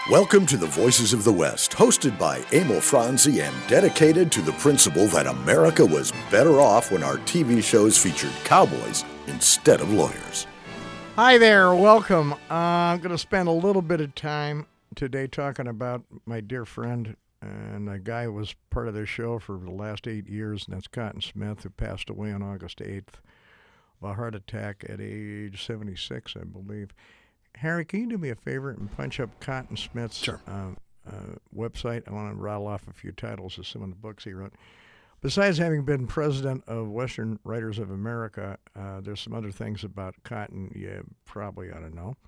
Welcome to the Voices of the West, hosted by Emil Franzi and dedicated to the principle that America was better off when our TV shows featured cowboys instead of lawyers. Hi there, welcome. I'm going to spend a little bit of time today talking about my dear friend and a guy who was part of this show for the last 8 years, and that's Cotton Smith, who passed away on August 8th of a heart attack at age 76, I believe. Harry, can you do me a favor and punch up Cotton Smith's website? I want to rattle off a few titles of some of the books he wrote. Besides having been president of Western Writers of America, there's some other things about Cotton you probably ought to know.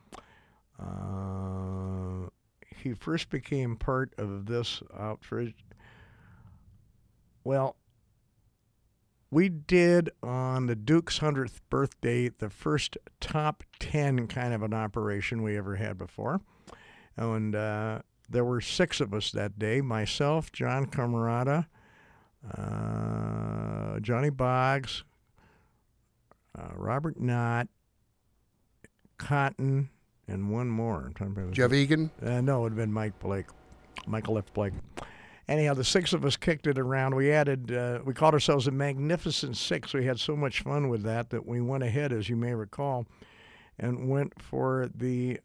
He first became part of this outfit. Well, we did on the Duke's 100th birthday the first top 10 kind of an operation we ever had before. And there were 6 of us that day, myself, John Camarada, Johnny Boggs, Robert Knott, Cotton, and one more. Jeff Egan? No, it would have been Michael F. Blake. Anyhow, the 6 of us kicked it around. We added, we called ourselves the Magnificent Six. We had so much fun with that we went ahead, as you may recall, and went for the,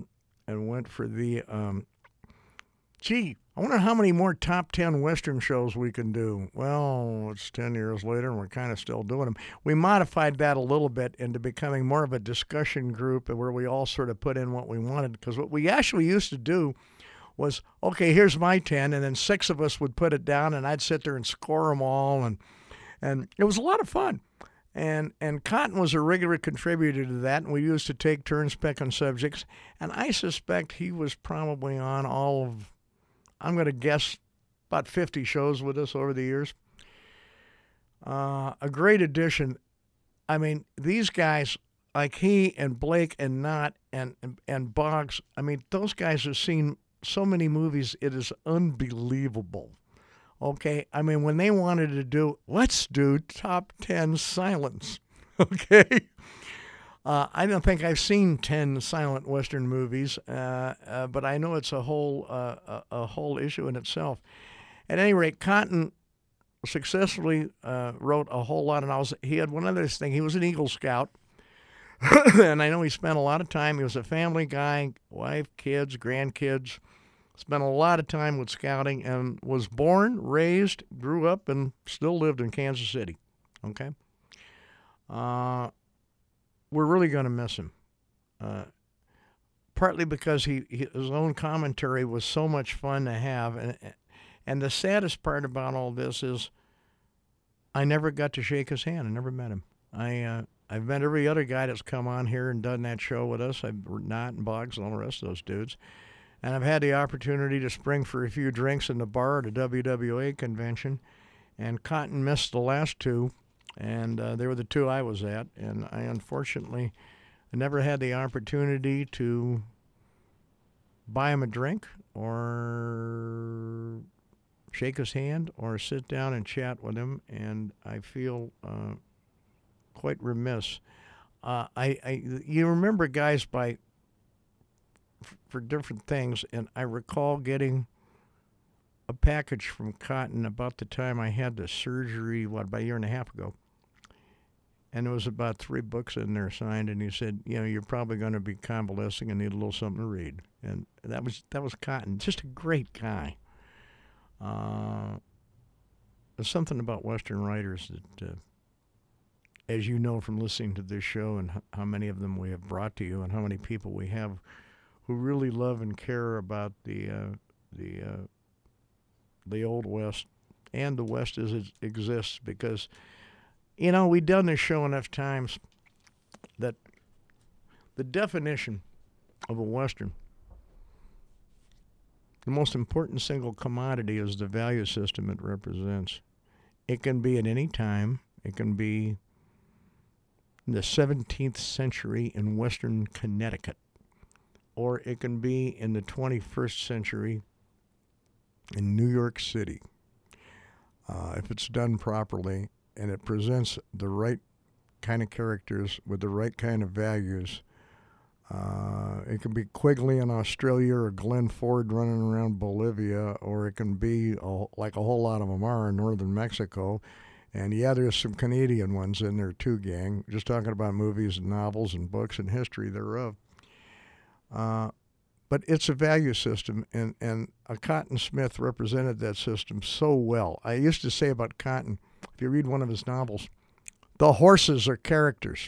gee, I wonder how many more top 10 Western shows we can do. Well, it's 10 years later, and we're kind of still doing them. We modified that a little bit into becoming more of a discussion group where we all sort of put in what we wanted, because what we actually used to do was, okay, here's my 10, and then 6 of us would put it down, and I'd sit there and score them all, and it was a lot of fun. And Cotton was a regular contributor to that, and we used to take turns picking subjects, and I suspect he was probably on all of, I'm going to guess, about 50 shows with us over the years. A great addition. I mean, these guys, like he and Blake and Knott and Boggs, I mean, those guys have seen so many movies, it is unbelievable. Okay, I mean, when they wanted to do, let's do top 10 silents. Okay, I don't think I've seen 10 silent Western movies, but I know it's a whole issue in itself. At any rate, Cotton successfully wrote a whole lot of novels. He had one other thing. He was an Eagle Scout. And I know he spent a lot of time. He was a family guy, wife, kids, grandkids. Spent a lot of time with scouting and was born, raised, grew up, and still lived in Kansas City. Okay? We're really going to miss him. Partly because his own commentary was so much fun to have. And the saddest part about all this is I never got to shake his hand. I never met him. I've met every other guy that's come on here and done that show with us. I've Knott and Boggs and all the rest of those dudes. And I've had the opportunity to spring for a few drinks in the bar at a WWA convention. And Cotton missed the last 2, and they were the 2 I was at. And I unfortunately never had the opportunity to buy him a drink or shake his hand or sit down and chat with him. And I feel quite remiss. You remember guys for different things, and I recall getting a package from Cotton about the time I had the surgery, about a year and a half ago. And there was about 3 books in there signed, and he said, you're probably going to be convalescing and need a little something to read. And that was Cotton. Just a great guy. There's something about Western writers that as you know from listening to this show and how many of them we have brought to you and how many people we have who really love and care about the Old West and the West as it exists, because, we've done this show enough times that the definition of a Western, the most important single commodity is the value system it represents. It can be at any time. It can be in the 17th century in Western Connecticut, or it can be in the 21st century in New York City. If it's done properly and it presents the right kind of characters with the right kind of values, It can be Quigley in Australia or Glenn Ford running around Bolivia, or it can be, like a whole lot of them are, in northern Mexico. And yeah, there's some Canadian ones in there too, gang. Just talking about movies and novels and books and history thereof. But it's a value system, and Cotton Smith represented that system so well. I used to say about Cotton, if you read one of his novels, the horses are characters.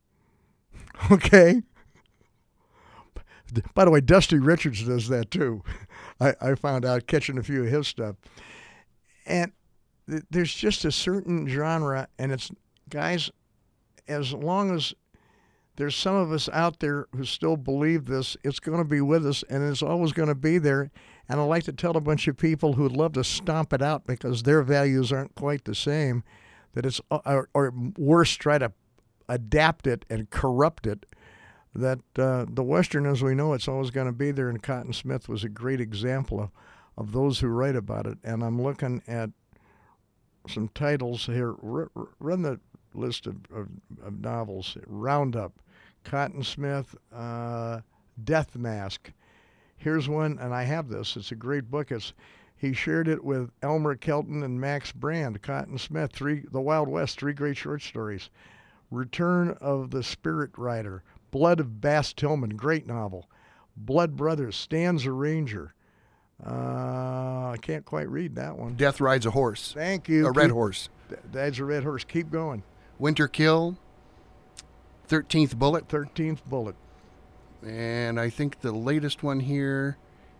Okay? By the way, Dusty Richards does that too. I found out catching a few of his stuff. And there's just a certain genre, and it's, guys, as long as there's some of us out there who still believe this, it's going to be with us, and it's always going to be there. And I like to tell a bunch of people who'd love to stomp it out because their values aren't quite the same, that it's, or worse, try to adapt it and corrupt it, that the Western as we know it's always going to be there, and Cotton Smith was a great example of those who write about it. And I'm looking at some titles here. Run the list of novels. Roundup, Cotton Smith, Death Mask. Here's one, and I have this. It's a great book. He shared it with Elmer Kelton and Max Brand. Cotton Smith, The Wild West, 3 great short stories. Return of the Spirit Rider, Blood of Bass Tillman, great novel. Blood Brothers, Stan's a Ranger. I can't quite read that one. Death Rides a Horse. Thank you. A red horse. That's a red horse. Keep going. Winter Kill, 13th Bullet. 13th Bullet. And I think the latest one here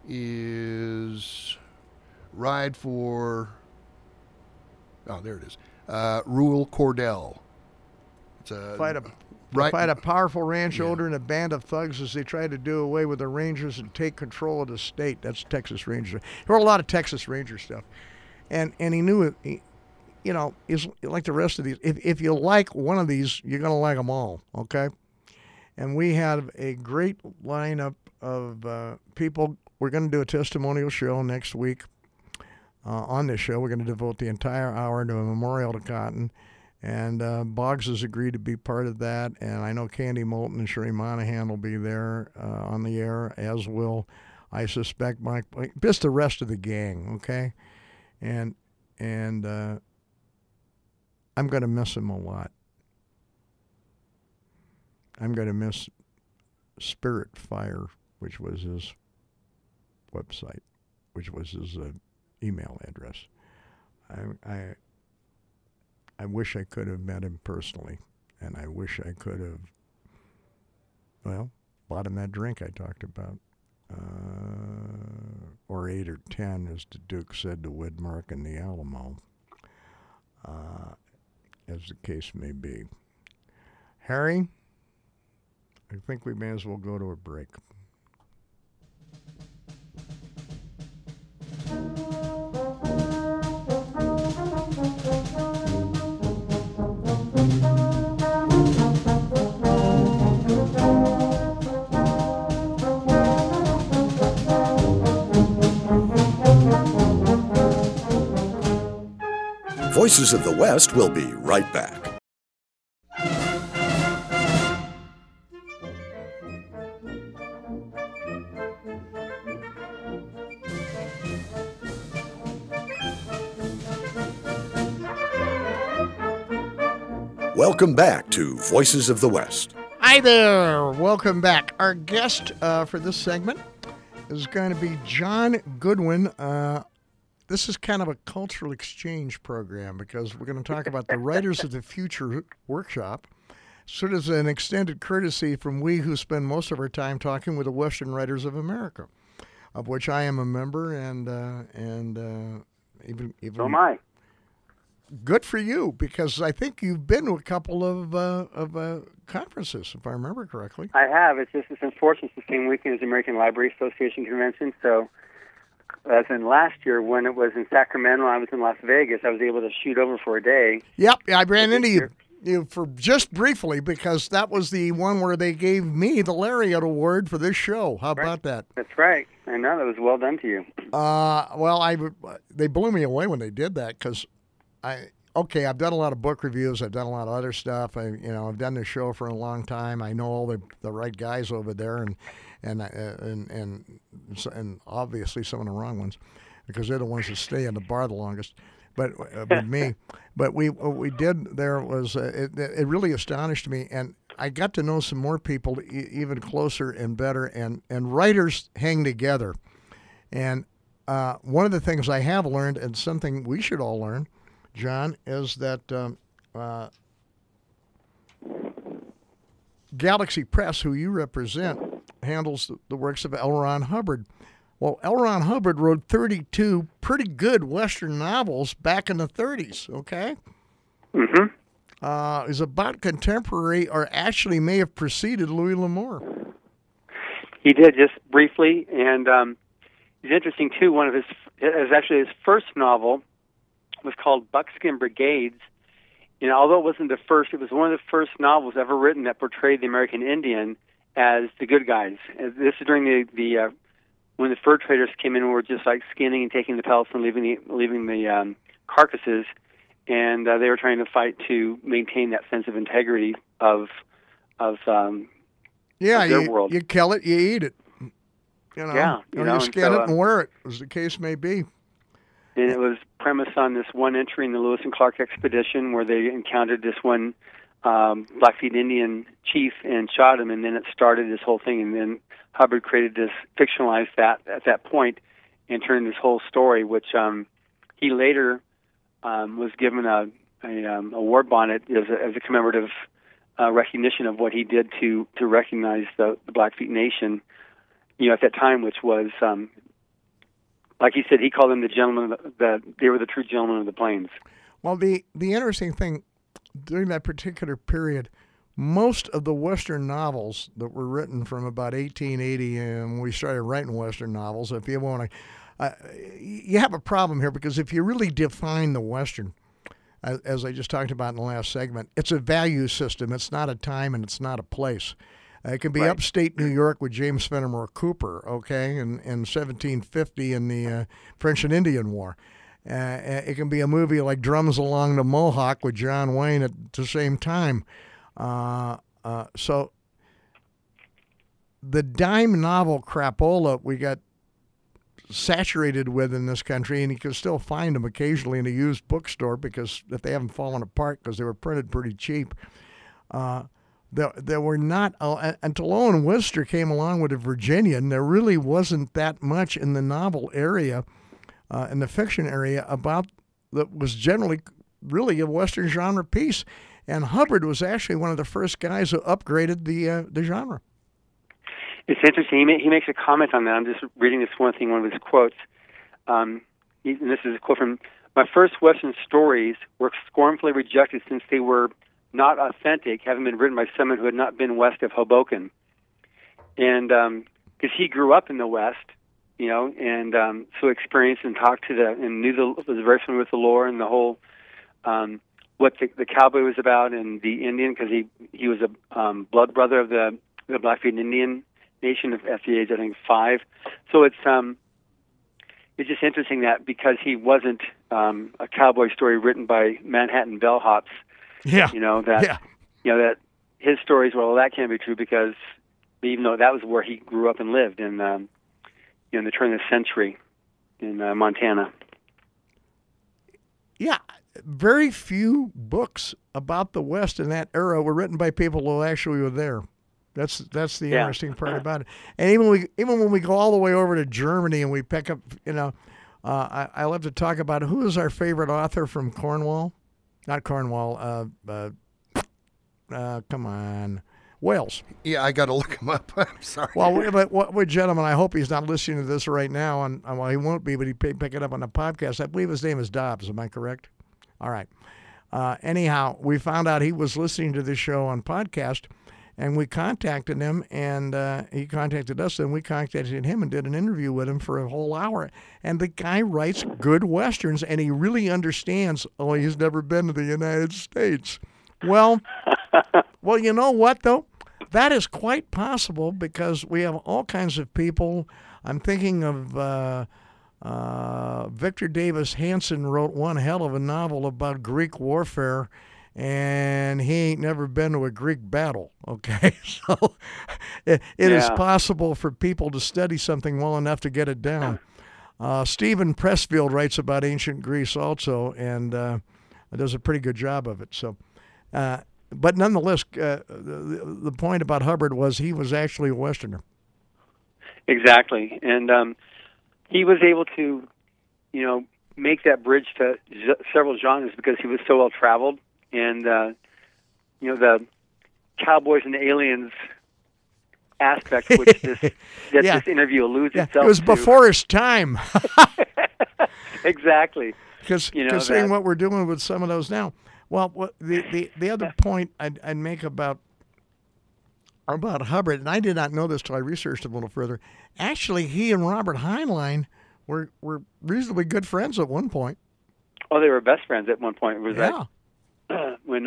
is Ride for... Oh, there it is. Rule Cordell. It's a... Fight a powerful ranch owner and a band of thugs as they try to do away with the Rangers and take control of the state. That's Texas Ranger. He wrote a lot of Texas Ranger stuff. And he knew it. He's like the rest of these. If you like one of these, you're going to like them all, okay? And we have a great lineup of people. We're going to do a testimonial show next week. On this show, we're going to devote the entire hour to a memorial to Cotton. And Boggs has agreed to be part of that. And I know Candy Moulton and Sherry Monahan will be there on the air, as will, I suspect, Mike, just the rest of the gang, okay? And I'm going to miss him a lot. I'm going to miss Spirit Fire, which was his website, which was his email address. I wish I could have met him personally, and I wish I could have, bought him that drink I talked about, or 8 or 10, as the Duke said to Widmark and the Alamo, as the case may be. Harry, I think we may as well go to a break. Voices of the West will be right back. Welcome back to Voices of the West. Hi there. Welcome back. Our guest for this segment is going to be John Goodwin. This is kind of a cultural exchange program because we're going to talk about the Writers of the Future workshop, sort of an extended courtesy from we who spend most of our time talking with the Western Writers of America, of which I am a member, and even so am I. Good for you, because I think you've been to a couple of conferences, if I remember correctly. I have. It's unfortunate it's the same weekend as the American Library Association convention. So, as in last year when it was in Sacramento, I was in Las Vegas. I was able to shoot over for a day. Yep, I ran into you for just briefly because that was the one where they gave me the Lariat Award for this show. How about that? That's right. I know that was well done to you. Well, they blew me away when they did that because okay, I've done a lot of book reviews. I've done a lot of other stuff. I've done this show for a long time. I know all the right guys over there, and obviously some of the wrong ones, because they're the ones that stay in the bar the longest. But with me, but what we did there was it really astonished me, and I got to know some more people even closer and better, and writers hang together. And one of the things I have learned, and something we should all learn, John, is that Galaxy Press, who you represent, handles the works of L. Ron Hubbard. Well, L. Ron Hubbard wrote 32 pretty good Western novels back in the 30s, okay? Mm-hmm. Is about contemporary, or actually may have preceded Louis L'Amour. He did, just briefly, and it's interesting, too. It was actually his first novel was called Buckskin Brigades. Although it wasn't the first, it was one of the first novels ever written that portrayed the American Indian as the good guys. This is during the when the fur traders came in and were just like skinning and taking the pelts and leaving the carcasses, and they were trying to fight to maintain that sense of integrity of their world. You kill it, you eat it. Or you skin it and wear it, as the case may be. And it was premised on this one entry in the Lewis and Clark expedition where they encountered this one Blackfeet Indian chief and shot him, and then it started this whole thing. And then Hubbard fictionalized that at that point and turned this whole story, which he later was given a war bonnet as a commemorative recognition of what he did to recognize the Blackfeet Nation, at that time, which was, like he said, he called them the gentlemen, they were the true gentlemen of the plains. Well, the interesting thing, during that particular period, most of the Western novels that were written from about 1880, and when we started writing Western novels, if you want to, you have a problem here, because if you really define the Western, as I just talked about in the last segment, it's a value system. It's not a time and it's not a place. It can be right. Upstate New York with James Fenimore Cooper, okay, in 1750 in the French and Indian War. It can be a movie like Drums Along the Mohawk with John Wayne at the same time. So the dime novel crapola we got saturated with in this country, and you can still find them occasionally in a used bookstore, because if they haven't fallen apart, because they were printed pretty cheap. There were not, until Owen Wister came along with a Virginian, there really wasn't that much in the novel area, in the fiction area, about that was generally really a Western genre piece. And Hubbard was actually one of the first guys who upgraded the genre. It's interesting. He makes a comment on that. I'm just reading this one thing, one of his quotes. And this is a quote from, "My first Western stories were scornfully rejected since they were not authentic, having been written by someone who had not been west of Hoboken." And because he grew up in the West, and so experienced and talked to and was very familiar with the lore and the whole what the cowboy was about, and the Indian, because he was a blood brother of the Blackfeet Indian Nation at the age, I think, 5. So it's just interesting that because he wasn't a cowboy story written by Manhattan bellhops, that his stories, well, that can't be true, because even though that was where he grew up and lived in the turn of the century in Montana. Yeah, very few books about the West in that era were written by people who actually were there. That's the interesting part about it. And even when we go all the way over to Germany and we pick up, I love to talk about who is our favorite author from Cornwall. Not Cornwall. Come on, Wales. Yeah, I got to look him up. I'm sorry. Well, but gentlemen, I hope he's not listening to this right now. And well, he won't be, but he pick it up on the podcast. I believe his name is Dobbs. Am I correct? All right. Anyhow, we found out he was listening to this show on podcast, and we contacted him, and he contacted us, and we contacted him and did an interview with him for a whole hour. And the guy writes good Westerns, and he really understands, he's never been to the United States. Well, you know what, though? That is quite possible, because we have all kinds of people. I'm thinking of Victor Davis Hanson wrote one hell of a novel about Greek warfare, and he ain't never been to a Greek battle, okay? So it is possible for people to study something well enough to get it down. Stephen Pressfield writes about ancient Greece also, and does a pretty good job of it. So, but nonetheless, the point about Hubbard was he was actually a Westerner. Exactly, and he was able to, make that bridge to several genres because he was so well traveled, and the cowboys and aliens aspect, which this interview alludes itself to. It was before his time. Exactly. Because considering what we're doing with some of those now. Well, the other point I'd make about Hubbard, and I did not know this till I researched it a little further. Actually, he and Robert Heinlein were reasonably good friends at one point. Oh, they were best friends at one point. It was that when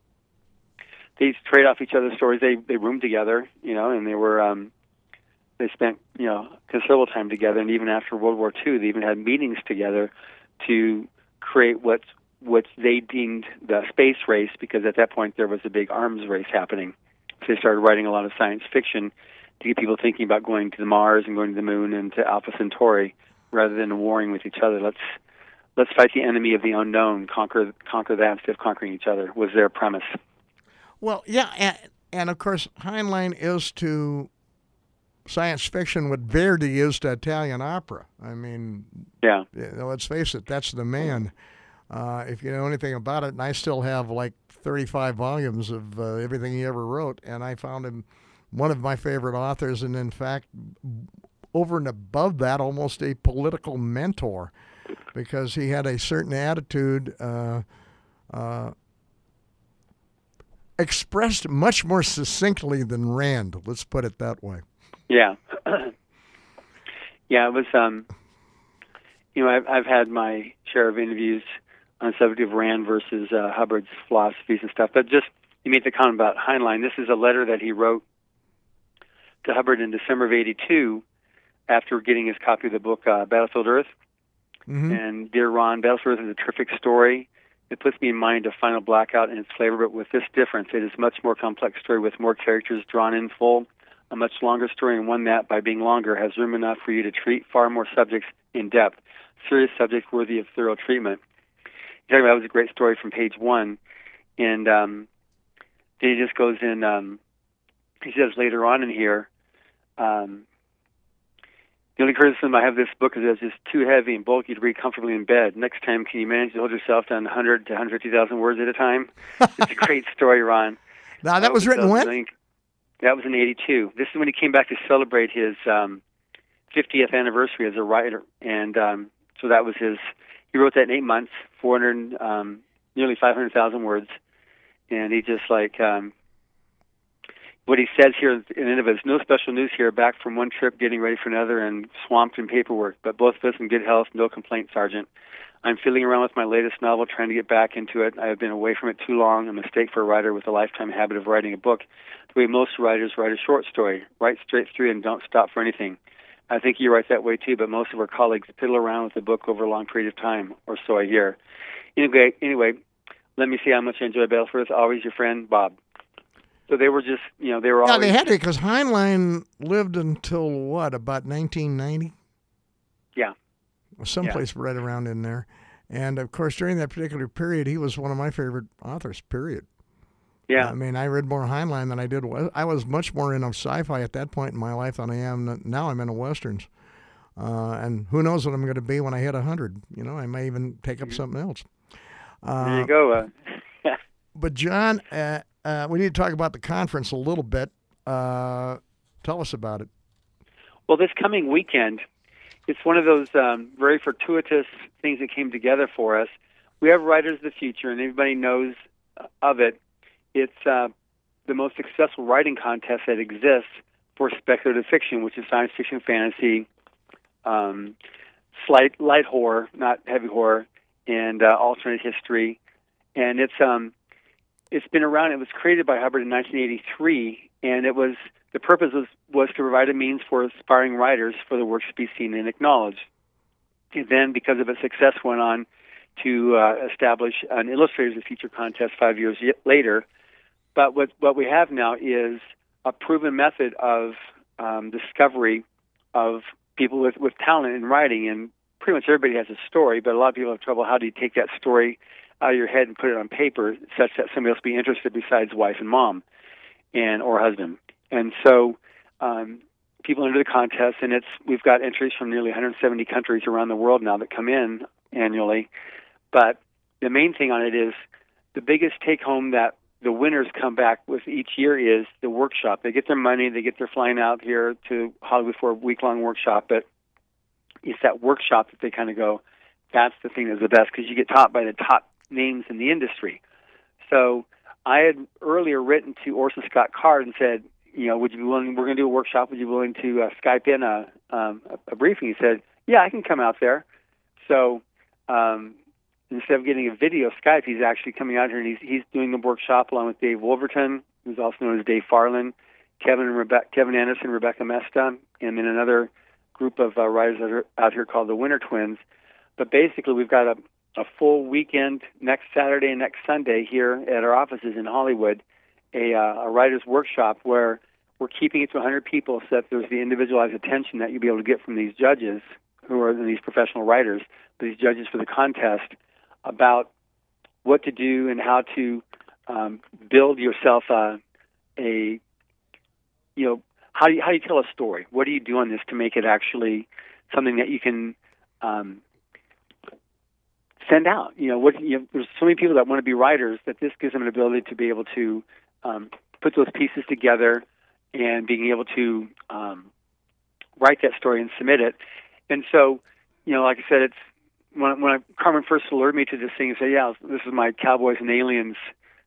they trade off each other's stories. They roomed together, and they were they spent considerable time together. And even after World War II, they even had meetings together to create what they deemed the space race, because at that point there was a big arms race happening. So they started writing a lot of science fiction to get people thinking about going to the Mars and going to the Moon and to Alpha Centauri, rather than warring with each other. Let's fight the enemy of the unknown, conquer that instead of conquering each other, was their premise. Well, yeah, and of course Heinlein is to science fiction what Verdi is to Italian opera. I mean, let's face it, that's the man. If you know anything about it, and I still have like 35 volumes of everything he ever wrote, and I found him one of my favorite authors, and in fact, over and above that, almost a political mentor, because he had a certain attitude expressed much more succinctly than Rand. Let's put it that way. Yeah. Yeah, it was, I've had my share of interviews on the subject of Rand versus Hubbard's philosophies and stuff, but just, you made the comment about Heinlein. This is a letter that he wrote to Hubbard in December of 1982 after getting his copy of the book Battlefield Earth. Mm-hmm. And Dear Ron, Battlefield Earth is a terrific story. It puts me in mind of Final Blackout and its flavor, but with this difference. It is a much more complex story with more characters drawn in full, a much longer story, and one that, by being longer, has room enough for you to treat far more subjects in depth, serious subjects worthy of thorough treatment. That was a great story from page 1. And then he just goes in, he says later on in here, the only criticism I have of this book is that it's just too heavy and bulky to read comfortably in bed. Next time, can you manage to hold yourself to 100 to 150,000 words at a time? It's a great story, Ron. Now, that was written when? That was in 1982. This is when he came back to celebrate his 50th anniversary as a writer. And so that was he wrote that in 8 months, nearly 500,000 words. And he just what he says here in the end of it is, no special news here, back from one trip, getting ready for another, and swamped in paperwork, but both of us in good health, no complaint, Sergeant. I'm fiddling around with my latest novel, trying to get back into it. I have been away from it too long, a mistake for a writer with a lifetime habit of writing a book. The way most writers write a short story, write straight through and don't stop for anything. I think you write that way too, but most of our colleagues piddle around with the book over a long period of time, or so I hear. Anyway, let me see how much I enjoy Battlefield Earth. Always your friend, Bob. So they were just, they were always... Yeah, they had to, because Heinlein lived until, about 1990? Yeah. Someplace right around in there. And, of course, during that particular period, he was one of my favorite authors, period. Yeah. I mean, I read more Heinlein than I did... I was much more into sci-fi at that point in my life than I am now. I'm into Westerns. And who knows what I'm going to be when I hit 100. I may even take up something else. There you go. But, John... we need to talk about the conference a little bit. Tell us about it. Well, this coming weekend, it's one of those very fortuitous things that came together for us. We have Writers of the Future, and everybody knows of it. It's the most successful writing contest that exists for speculative fiction, which is science fiction, fantasy, light horror, not heavy horror, and alternate history. And it's been around. It was created by Hubbard in 1983, and the purpose was to provide a means for aspiring writers for their works to be seen and acknowledged. And then, because of its success, went on to establish an Illustrators of the Future contest 5 years later. But what we have now is a proven method of discovery of people with talent in writing. And pretty much everybody has a story, but a lot of people have trouble. How do you take that story out of your head and put it on paper such that somebody else be interested besides wife and mom or husband? And so people enter the contest, and we've got entries from nearly 170 countries around the world now that come in annually. But the main thing on it is the biggest take-home that the winners come back with each year is the workshop. They get their money, they get their flying out here to Hollywood for a week-long workshop, but it's that workshop that they kind of go, that's the thing that's the best, because you get taught by the top names in the industry. So I had earlier written to Orson Scott Card and said, would you be willing, we're going to do a workshop, would you be willing to Skype in a briefing? He said, yeah, I can come out there. So instead of getting a video Skype, he's actually coming out here, and he's doing the workshop along with Dave Wolverton, who's also known as Dave Farland, Kevin Anderson, Rebecca Mesta, and then another group of writers out here called the Winter Twins. But basically, we've got a full weekend next Saturday and next Sunday here at our offices in Hollywood, a writer's workshop where we're keeping it to 100 people so that there's the individualized attention that you'll be able to get from these judges who are these professional writers, these judges for the contest, about what to do and how to build yourself how do you tell a story? What do you do on this to make it actually something that you can send out? There's so many people that want to be writers that this gives them an ability to be able to put those pieces together and being able to write that story and submit it. And so, like I said, it's when Carmen first alerted me to this thing and said, yeah, this is my Cowboys and Aliens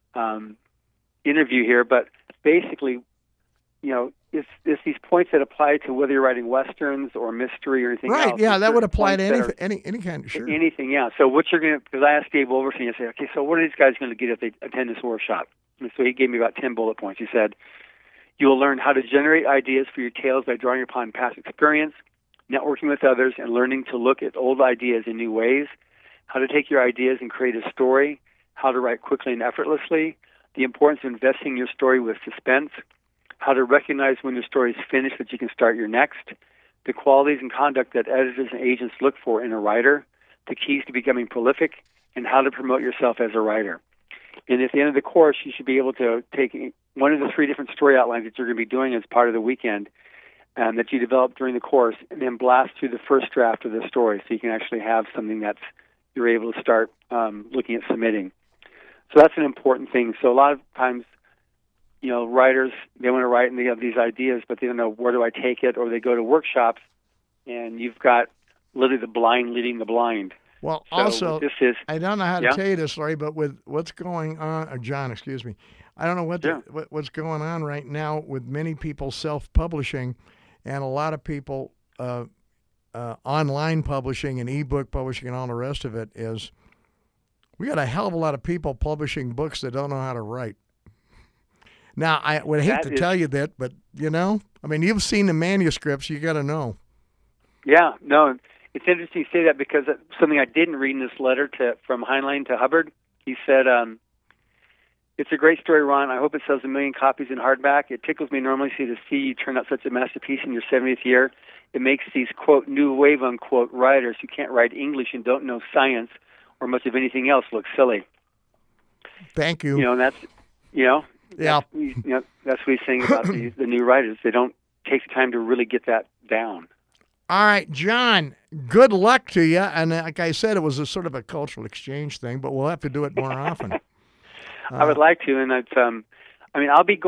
interview here, but basically, it's these points that apply to whether you're writing westerns or mystery or anything else. Right, yeah, that would apply to any kind of, sure. Anything, yeah. So what you're going to, because I asked Dave Wolverton, I said, okay, so what are these guys going to get if they attend this workshop? And so he gave me about 10 bullet points. He said, you will learn how to generate ideas for your tales by drawing upon past experience, networking with others, and learning to look at old ideas in new ways, how to take your ideas and create a story, how to write quickly and effortlessly, the importance of investing your story with suspense, how to recognize when your story is finished that you can start your next, the qualities and conduct that editors and agents look for in a writer, the keys to becoming prolific, and how to promote yourself as a writer. And at the end of the course, you should be able to take one of the 3 different story outlines that you're going to be doing as part of the weekend that you develop during the course, and then blast through the first draft of the story so you can actually have something that's you're able to start looking at submitting. So that's an important thing. So a lot of times, writers, they want to write and they have these ideas, but they don't know where do I take it, or they go to workshops, and you've got literally the blind leading the blind. Well, so also, this is, I don't know how to tell you this, Larry, but with what's going on, John, excuse me, I don't know what's going on right now with many people self-publishing and a lot of people online publishing and ebook publishing and all the rest of it is we got a hell of a lot of people publishing books that don't know how to write. Now, I would hate to tell you that, but, you've seen the manuscripts. You got to know. Yeah, no, it's interesting you say that because something I didn't read in this letter from Heinlein to Hubbard. He said, it's a great story, Ron. I hope it sells 1 million copies in hardback. It tickles me enormously to see you turn out such a masterpiece in your 70th year. It makes these, quote, new wave, unquote, writers who can't write English and don't know science or much of anything else look silly. Thank you. And that's, yeah. That's what he's saying about the new writers. They don't take the time to really get that down. All right, John, good luck to you. And like I said, it was a sort of a cultural exchange thing, but we'll have to do it more often. I would like to, and it's, I'll be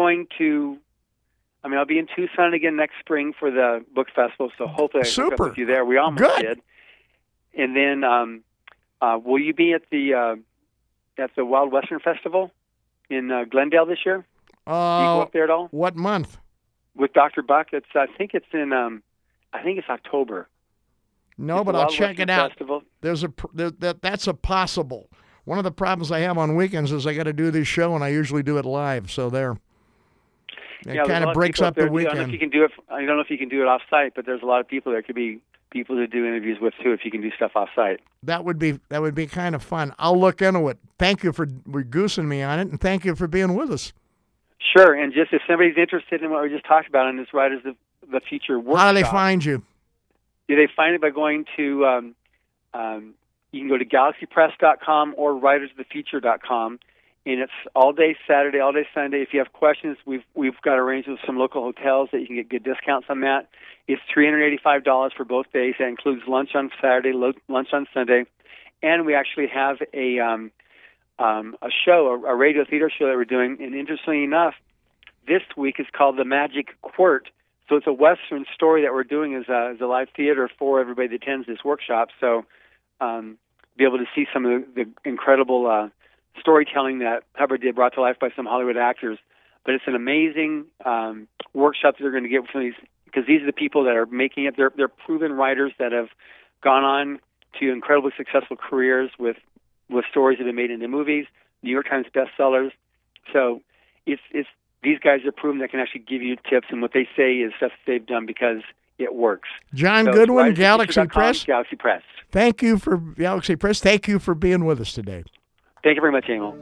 in Tucson again next spring for the book festival, so hopefully I can hook up with you there. We almost did. And then, will you be at the Wild Western Festival in Glendale this year? Do you go up there at all? What month? With Dr. Buck. I think it's October. No, but I'll check it out. Festival. That's a possible. One of the problems I have on weekends is I got to do this show, and I usually do it live. So it kind of breaks up the weekend. I don't know if you can do it off site, but there's a lot of people that could be people to do interviews with too, if you can do stuff off-site. That would be kind of fun. I'll look into it. Thank you for goosing me on it, and thank you for being with us. Sure, and just if somebody's interested in what we just talked about on this Writers of the Future workshop. How do they find you? Do they find it by going to, you can go to galaxypress.com or writersofthefuture.com, and it's all day Saturday, all day Sunday. If you have questions, we've got arrangements with some local hotels that you can get good discounts on that. It's $385 for both days. That includes lunch on Saturday, lunch on Sunday, and we actually have a show, a radio theater show that we're doing. And interestingly enough, this week is called The Magic Quirt. So it's a Western story that we're doing as a live theater for everybody that attends this workshop. So be able to see some of the incredible storytelling that Hubbard did, brought to life by some Hollywood actors. But it's an amazing workshop that they're going to get from these, because these are the people that are making it. They're proven writers that have gone on to incredibly successful careers with stories that have been made into movies, New York Times bestsellers. So it's these guys are proven that can actually give you tips, and what they say is stuff they've done because it works. John So Goodwin, it's Galaxy Press. Galaxy Press. Thank you for Galaxy Press. Thank you for being with us today. Thank you very much, Emil.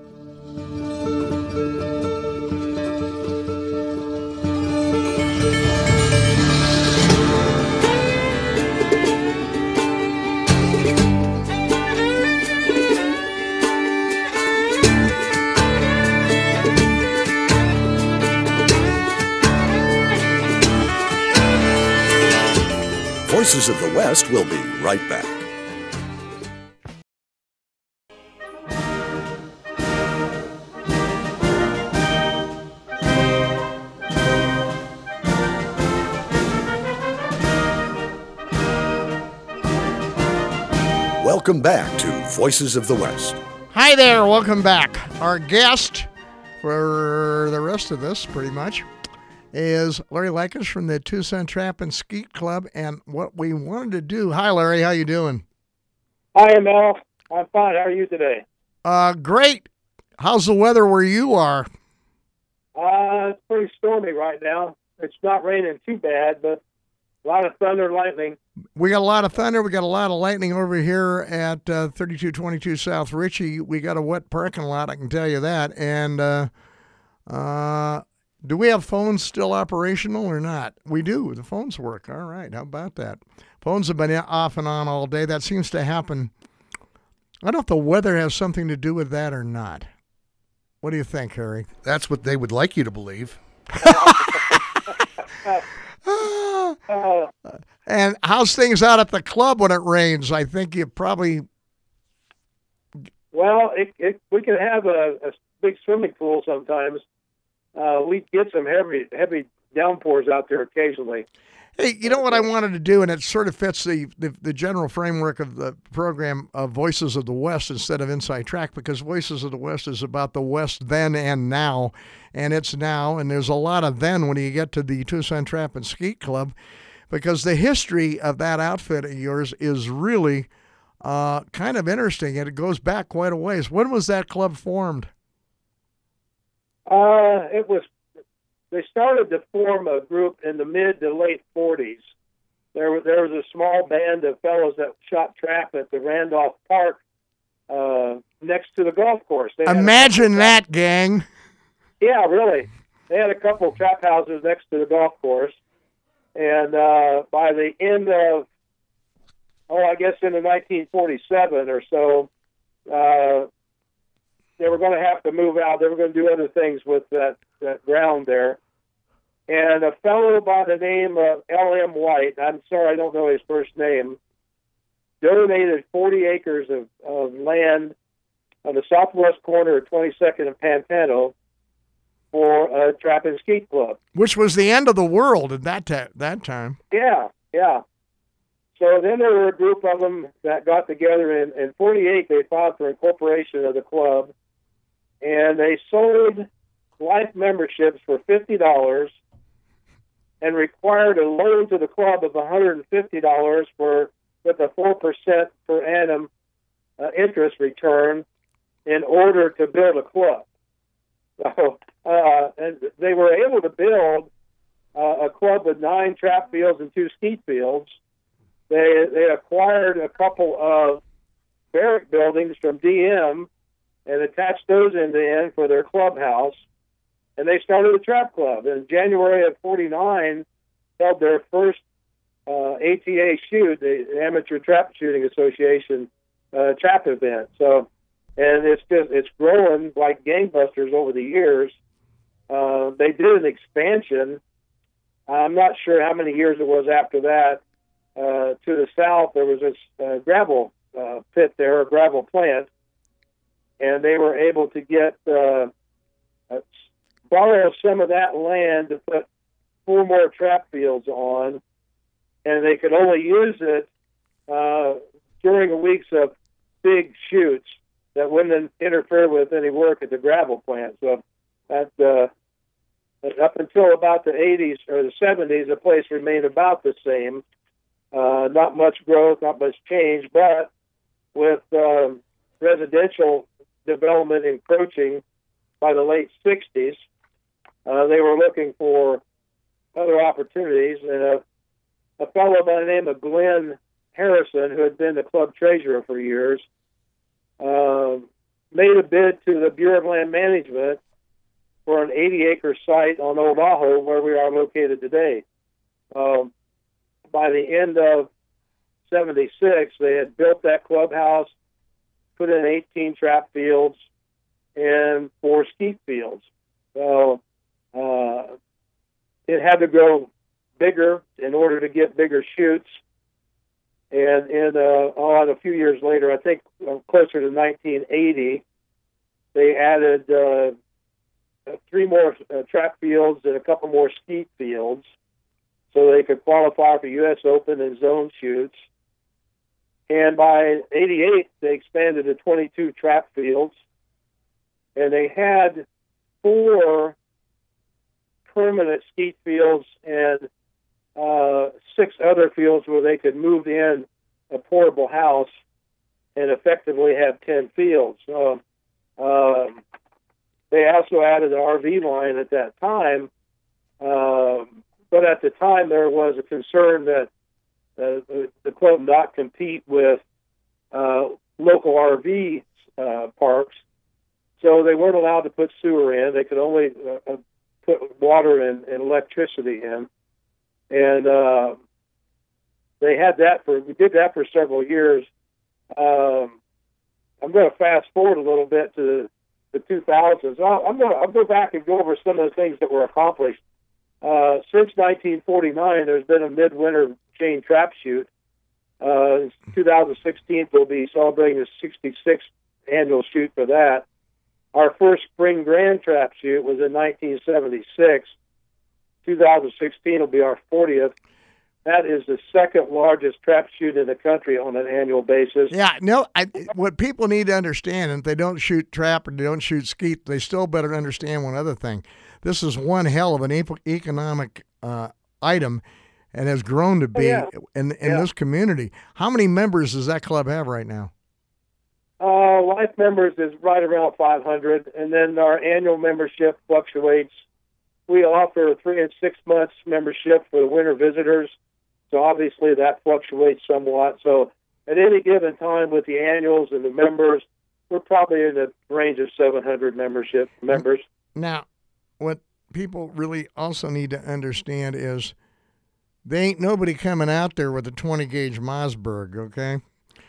Voices of the West will be right back. Welcome back to Voices of the West. Hi there, welcome back. Our guest for the rest of this, pretty much, is Larry Likens from the Tucson Trap and Skeet Club. And what we wanted to do, hi Larry, how you doing? Hi, Mel. I'm fine. How are you today? Great. How's the weather where you are? It's pretty stormy right now. It's not raining too bad, but a lot of thunder and lightning. We got a lot of thunder. We got a lot of lightning over here at 3222 South Ritchie. We got a wet parking lot, I can tell you that. And do we have phones still operational or not? We do. The phones work. All right. How about that? Phones have been off and on all day. That seems to happen. I don't know if the weather has something to do with that or not. What do you think, Harry? That's what they would like you to believe. And how's things out at the club when it rains? I think you probably... Well, we can have a big swimming pool sometimes. We get some heavy downpours out there occasionally. Hey, you know what I wanted to do, and it sort of fits the general framework of the program of Voices of the West instead of Inside Track, because Voices of the West is about the West then and now, and it's now, and there's a lot of then when you get to the Tucson Trap and Skeet Club, because the history of that outfit of yours is really kind of interesting, and it goes back quite a ways. When was that club formed? They started to form a group in the mid to late 40s. There was a small band of fellows that shot trap at the Randolph Park next to the golf course. Imagine that, gang. Yeah, really. They had a couple trap houses next to the golf course. And by the end of, I guess into 1947 or so, they were going to have to move out. They were going to do other things with that ground there. And a fellow by the name of L.M. White, I'm sorry I don't know his first name, donated 40 acres of land on the southwest corner of 22nd and Pantano for a trap and skeet club. Which was the end of the world at that time. Yeah. So then there were a group of them that got together in 48. They filed for incorporation of the club, and they sold life memberships for $50 and required a loan to the club of $150 with a 4% per annum interest return in order to build a club. So and they were able to build a club with 9 trap fields and 2 skeet fields. they acquired a couple of barrack buildings from DM and attached those in the end for their clubhouse, and they started a trap club. In January of '49, held their first ATA shoot, the Amateur Trap Shooting Association trap event. So, and it's growing like gangbusters over the years. They did an expansion. I'm not sure how many years it was after that. To the south, there was this gravel pit there, a gravel plant, and they were able to get borrow some of that land to put 4 more trap fields on, and they could only use it during weeks of big shoots that wouldn't interfere with any work at the gravel plant. So that up until about the 80s or the 70s, the place remained about the same. Not much growth, not much change, but with residential development encroaching by the late 60s, they were looking for other opportunities, and a fellow by the name of Glenn Harrison, who had been the club treasurer for years, made a bid to the Bureau of Land Management for an 80-acre site on Old Ajo, where we are located today. By the end of '76, they had built that clubhouse, put in 18 trap fields, and 4 skeet fields. So it had to go bigger in order to get bigger shoots. And a few years later, I think closer to 1980, they added 3 more trap fields and a couple more skeet fields, so they could qualify for U.S. Open and zone shoots. And by '88, they expanded to 22 trap fields, and they had 4 permanent skeet fields and 6 other fields where they could move in a portable house and effectively have 10 fields. So, they also added an RV line at that time, but at the time there was a concern that the club not compete with local RV parks, so they weren't allowed to put sewer in. They could only put water and electricity in, and we did that for several years. I'm going to fast forward a little bit to the 2000s. I'll go back and go over some of the things that were accomplished. Since 1949, there's been a midwinter chain trap shoot. 2016 we'll be celebrating the 66th annual shoot for that. Our first spring grand trap shoot was in 1976. 2016 will be our 40th. That is the second largest trap shoot in the country on an annual basis. Yeah, no, what people need to understand, and if they don't shoot trap or they don't shoot skeet, they still better understand one other thing. This is one hell of an economic item and has grown to be in this community. How many members does that club have right now? Life members is right around 500, and then our annual membership fluctuates. We offer 3 and 6 months membership for the winter visitors, so obviously that fluctuates somewhat. So at any given time with the annuals and the members, we're probably in the range of 700 members. Now, what people really also need to understand is they ain't nobody coming out there with a 20-gauge Mossberg, okay?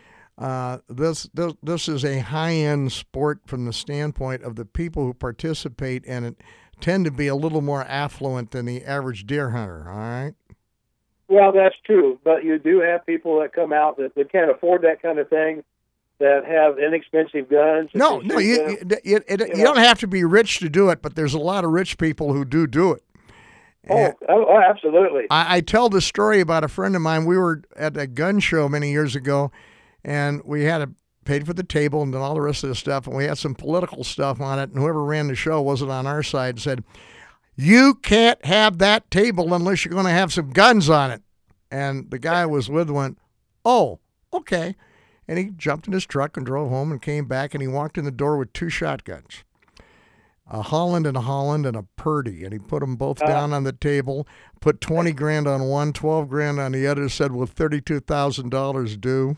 This is a high-end sport from the standpoint of the people who participate in it tend to be a little more affluent than the average deer hunter, all right? Well, that's true, but you do have people that come out that can't afford that kind of thing, that have inexpensive guns. No, you don't have to be rich to do it, but there's a lot of rich people who do it. Oh, absolutely. I tell the story about a friend of mine. We were at a gun show many years ago, and we had paid for the table and then all the rest of the stuff, and we had some political stuff on it, and whoever ran the show wasn't on our side and said, "You can't have that table unless you're going to have some guns on it." And the guy I was with went, "Oh, okay." And he jumped in his truck and drove home and came back, and he walked in the door with 2 shotguns. a Holland and a Purdy, and he put them both down on the table, put 20 grand on one, 12 grand on the other, said, "Will $32,000 do?"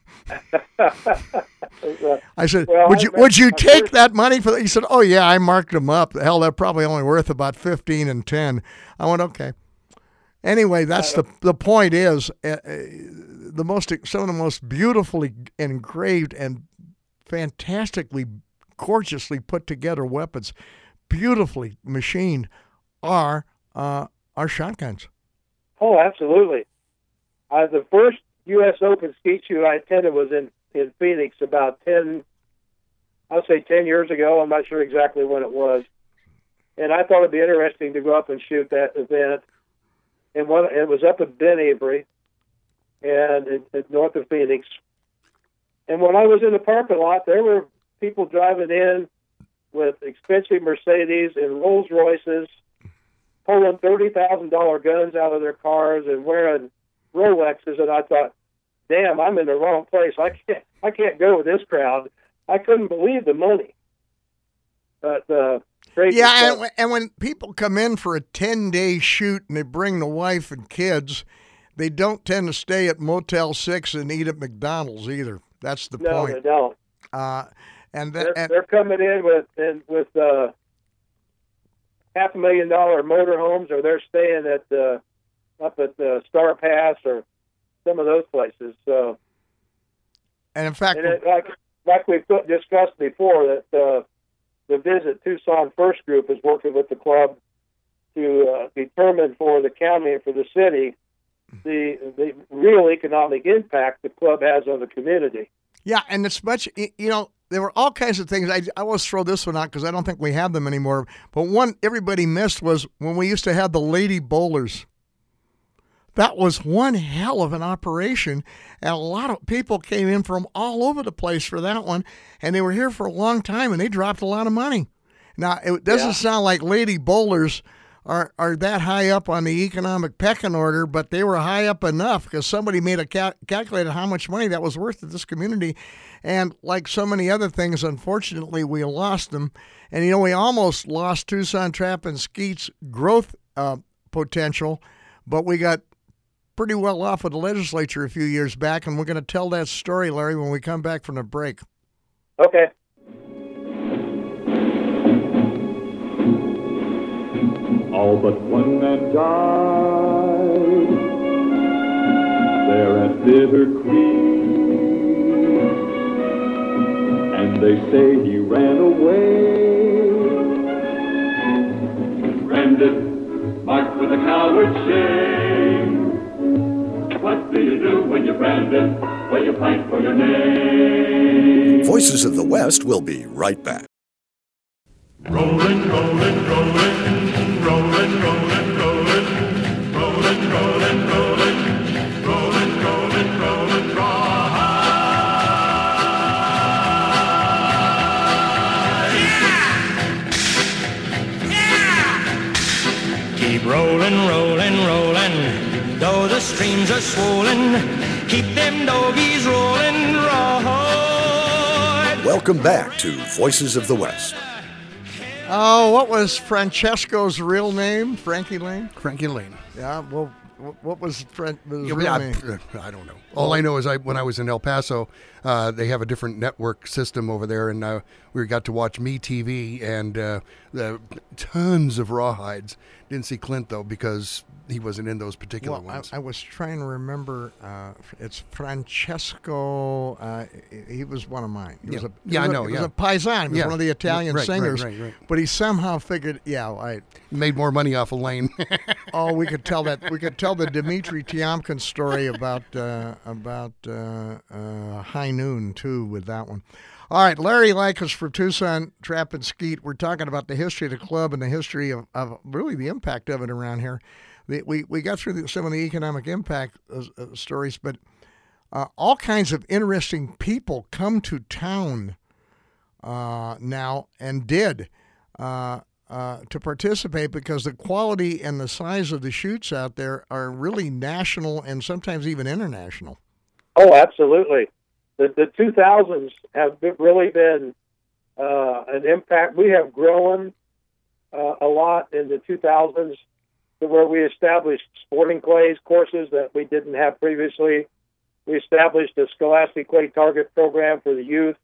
I said, Well, would you take that money for that? He said, "Oh yeah, I marked them up. Hell, they're probably only worth about 15 and 10. I went, "Okay." Anyway, that's the point is some of the most beautifully engraved and fantastically, gorgeously put together weapons, beautifully machined, are shotguns. Oh, absolutely. The first U.S. Open skeet shoot I attended was in Phoenix about 10 years ago. I'm not sure exactly when it was. And I thought it'd be interesting to go up and shoot that event. And it was up at Ben Avery, and north of Phoenix. And when I was in the parking lot, there were people driving in with expensive Mercedes and Rolls Royces, pulling $30,000 guns out of their cars and wearing Rolexes. And I thought, damn, I'm in the wrong place. I can't go with this crowd. I couldn't believe the money. But crazy stuff. And when people come in for a 10-day shoot and they bring the wife and kids, they don't tend to stay at Motel 6 and eat at McDonald's either. That's the point. No, they don't. They're coming in with $500,000 motorhomes, or they're staying up at Star Pass or some of those places. So, and in fact, like we've discussed before, that the Visit Tucson First Group is working with the club to determine for the county and for the city the real economic impact the club has on the community. Yeah, and it's much, there were all kinds of things. I always throw this one out because I don't think we have them anymore. But one everybody missed was when we used to have the Lady Bowlers. That was one hell of an operation, and a lot of people came in from all over the place for that one, and they were here for a long time, and they dropped a lot of money. Now, it doesn't sound like Lady Bowlers are that high up on the economic pecking order, but they were high up enough because somebody made a calculated how much money that was worth to this community. And like so many other things, unfortunately, we lost them. And, we almost lost Tucson Trap and Skeet's growth potential, but we got pretty well off with the legislature a few years back, and we're going to tell that story, Larry, when we come back from the break. Okay. All but one man died there at Bitter Creek, and they say he ran away, branded, marked with a coward's shame. What do you do when you're branded? Well, you fight for your name. Voices of the West will be right back. Rolling, rolling, rolling, rolling, rolling, rolling, rolling, rolling, rolling, rolling, rolling, rolling, yeah! Keep rolling, rolling, rolling, though the streams are swollen, keep them doggies rolling, right. Welcome back to Voices of the West. Oh, what was Francesco's real name? Frankie Lane? Frankie Lane. Yeah, well, what was his real name? I don't know. All I know is when I was in El Paso, they have a different network system over there, and we got to watch MeTV and tons of rawhides. Didn't see Clint, though, because he wasn't in those particular ones. I was trying to remember. It's Francesco. He was one of mine. He was I know. He was a paisan. He was one of the Italian singers. Right. But he somehow figured, right. Made more money off of Lane. Oh, we could tell that. We could tell the Dmitry Tiomkin story about High Noon too with that one. All right, Larry Likas from Tucson Trap and Skeet. We're talking about the history of the club and the history of really the impact of it around here. We got through some of the economic impact stories, but all kinds of interesting people come to town now and did to participate because the quality and the size of the shoots out there are really national and sometimes even international. Oh, absolutely. The 2000s have really been an impact. We have grown a lot in the 2000s, to where we established sporting clays courses that we didn't have previously. We established a Scholastic Clay Target program for the youth.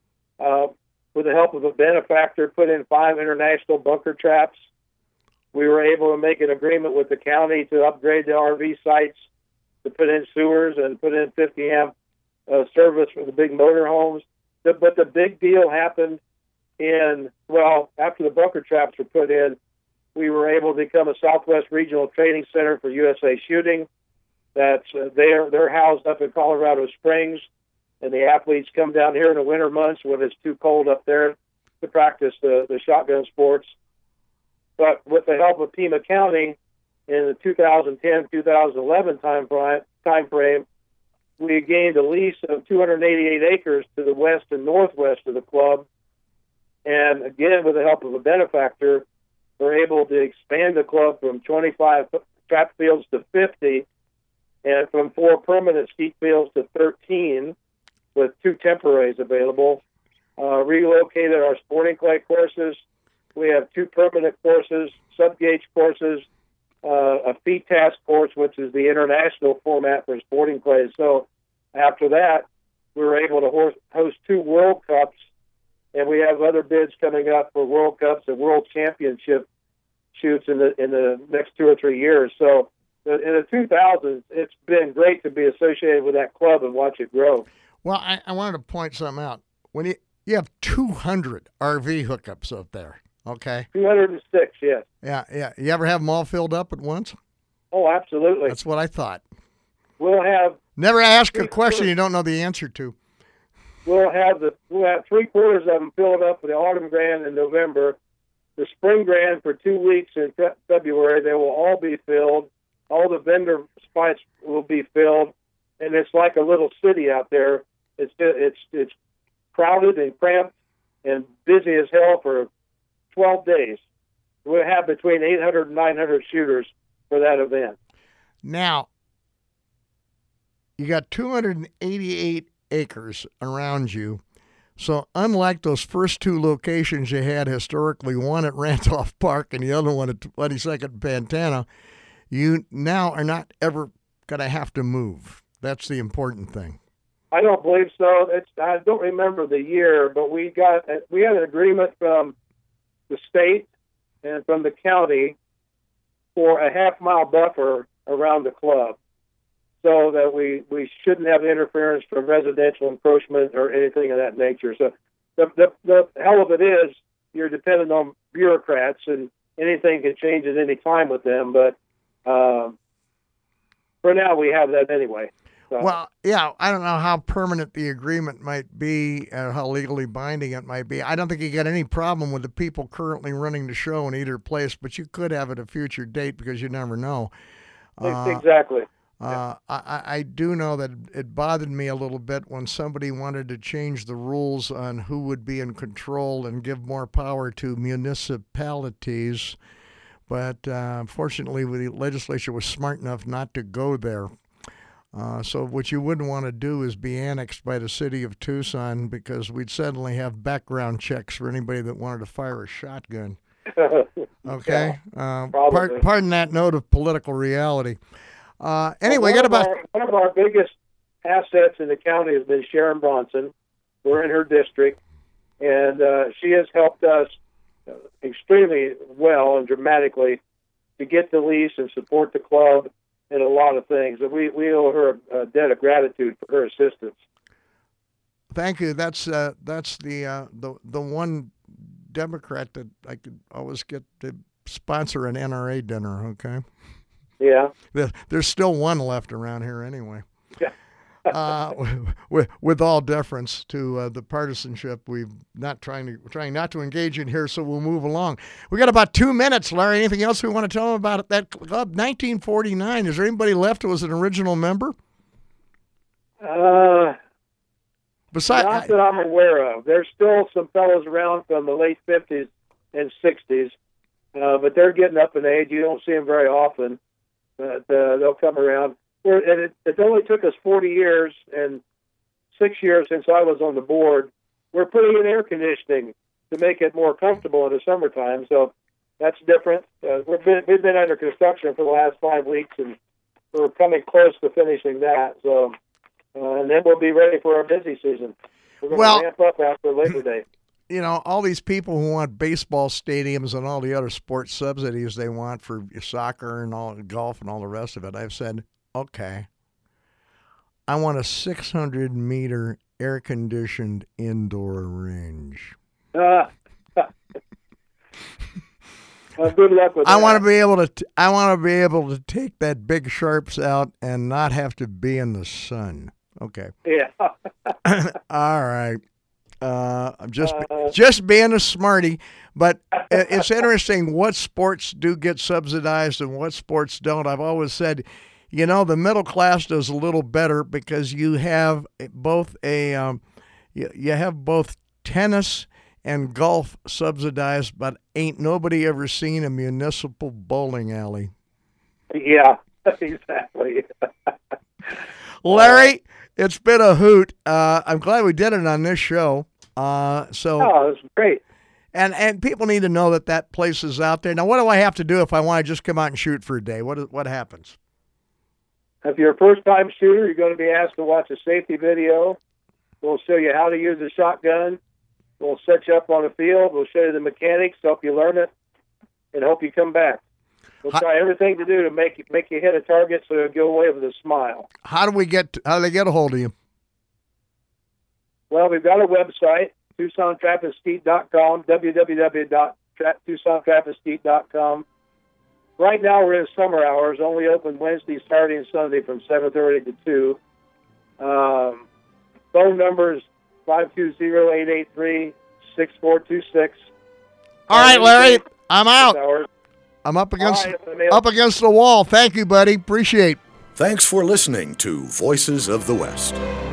With the help of a benefactor, put in 5 international bunker traps. We were able to make an agreement with the county to upgrade the RV sites, to put in sewers and put in 50 amp service for the big motorhomes. But the big deal happened after the bunker traps were put in, we were able to become a Southwest Regional Training Center for USA Shooting. That's they're housed up in Colorado Springs, and the athletes come down here in the winter months when it's too cold up there to practice the shotgun sports. But with the help of Pima County in the 2010-2011 time frame, we gained a lease of 288 acres to the west and northwest of the club. And again, with the help of a benefactor, we're able to expand the club from 25 trap fields to 50, and from 4 permanent skeet fields to 13, with 2 temporaries available. Relocated our sporting clay courses. We have 2 permanent courses, sub-gauge courses, a feed task course, which is the international format for sporting clays. So after that, we were able to host 2 World Cups, and we have other bids coming up for World Cups and World Championship shoots in the next 2 or 3 years. So in the 2000s, it's been great to be associated with that club and watch it grow. Well, I wanted to point something out. When you have 200 RV hookups up there, okay? 206, yes. Yeah. You ever have them all filled up at once? Oh, absolutely. That's what I thought. We'll have... Never ask a question you don't know the answer to. We'll have 3/4 of them filled up for the Autumn Grand in November. The Spring Grand for 2 weeks in February, they will all be filled. All the vendor spots will be filled, and it's like a little city out there. It's crowded and cramped and busy as hell for 12 days. We'll have between 800 and 900 shooters for that event. Now, you got 288 acres around you. So unlike those first 2 locations you had historically, one at Randolph Park and the other one at 22nd Pantano, you now are not ever going to have to move. That's the important thing. I don't believe so. I don't remember the year, but we had an agreement from the state and from the county for a half-mile buffer around the club, so that we shouldn't have interference from residential encroachment or anything of that nature. So the hell of it is, you're dependent on bureaucrats, and anything can change at any time with them. But for now, we have that anyway. So. Well, yeah, I don't know how permanent the agreement might be and how legally binding it might be. I don't think you got any problem with the people currently running the show in either place, but you could have at a future date because you never know. Exactly. I do know that it bothered me a little bit when somebody wanted to change the rules on who would be in control and give more power to municipalities. But fortunately, the legislature was smart enough not to go there. So what you wouldn't want to do is be annexed by the city of Tucson, because we'd suddenly have background checks for anybody that wanted to fire a shotgun. Okay? Pardon that note of political reality. Anyway, one of our biggest assets in the county has been Sharon Bronson. We're in her district, and she has helped us extremely well and dramatically to get the lease and support the club and a lot of things. And we owe her a debt of gratitude for her assistance. Thank you. That's the one Democrat that I could always get to sponsor an NRA dinner. Okay. Yeah. There's still one left around here anyway. With all deference to the partisanship we've trying not to engage in here, so we'll move along. We got about 2 minutes, Larry. Anything else we want to tell them about that club? 1949. Is there anybody left who was an original member? Besides, not that I'm aware of. There's still some fellows around from the late 50s and 60s, but they're getting up in age. You don't see them very often, but they'll come around. And it only took us 40 years and 6 years since I was on the board. We're putting in air conditioning to make it more comfortable in the summertime. So That's different. We've been under construction for the last 5 weeks, and we're coming close to finishing that. So, and then we'll be ready for our busy season. We're going to ramp up after Labor Day. You know, all these people who want baseball stadiums and all the other sports subsidies they want for soccer and all golf and all the rest of it, I've said, okay, I want a 600-meter air-conditioned indoor range. Well, good luck with that. I want to be able to take that big sharps out and not have to be in the sun. Okay. Yeah. All right. I'm just being a smarty, but it's interesting what sports do get subsidized and what sports don't. I've always said, you know, the middle class does a little better because you have both you have both tennis and golf subsidized, but ain't nobody ever seen a municipal bowling alley. Yeah, exactly. Larry, it's been a hoot. I'm glad we did it on this show. Oh, it's great. And people need to know that place is out there. Now, what do I have to do if I want to just come out and shoot for a day? What happens? If you're a first-time shooter, you're going to be asked to watch a safety video. We'll show you how to use a shotgun. We'll set you up on the field. We'll show you the mechanics, help you learn it, and hope you come back. We'll try everything to do to make you hit a target so you'll go away with a smile. How do they get a hold of you? Well, we've got a website, TucsonTrappandSkeet.com, www.TucsonTrappandSkeet.com. Right now we're in summer hours, only open Wednesday, Saturday, and Sunday from 7:30 to 2. Phone number is 520-883-6426. All right, Larry, I'm out. I'm up against the wall. Thank you, buddy. Appreciate it. Thanks for listening to Voices of the West.